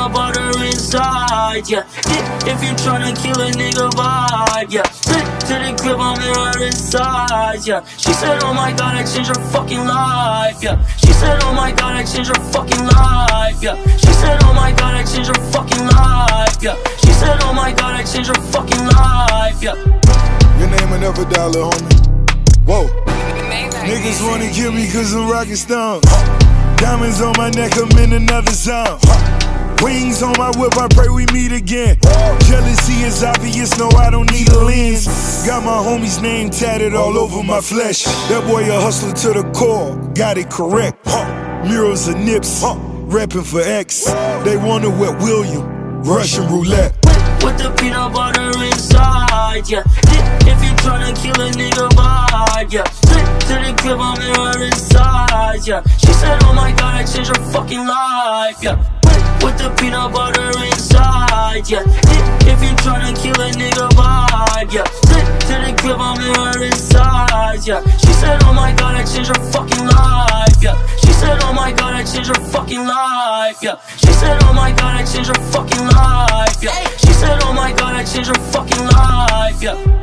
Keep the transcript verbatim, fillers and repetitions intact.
peanut butter inside, yeah. If you tryna kill a nigga vibe, yeah. Stick to the crib, I'm in her inside, yeah. She said, oh my god, I changed her fucking life, yeah. She said, oh my god, I changed her fucking life, yeah. She said, oh my god, I changed her fucking life, yeah. She said, oh my god, I changed her fucking life, yeah. Your name another dollar, homie. Whoa. Niggas wanna kill me cause I'm rockin' stones. Diamonds on my neck, I'm in another zone. Wings on my whip, I pray we meet again. Jealousy is obvious, no, I don't need a lens. Got my homie's name tatted all over my flesh. That boy a hustler to the core, got it correct. Murals and nips, reppin' for X. They wonder what William, Russian roulette. With the peanut butter inside, yeah. If you tryna kill a nigga vibe, yeah. Stick to the crib, I'm in her inside, yeah. She said, oh my god, I changed her fucking life, yeah. With the peanut butter inside, yeah. If you tryna kill a nigga vibe, yeah. Stick to the crib, I'm in her inside, yeah. She said, oh my god, I changed her fucking life, yeah. She said, oh my god, I changed her fucking life, yeah. She said, oh my god, I changed her fucking life, yeah. She said, oh my god, I changed her fucking life, yeah.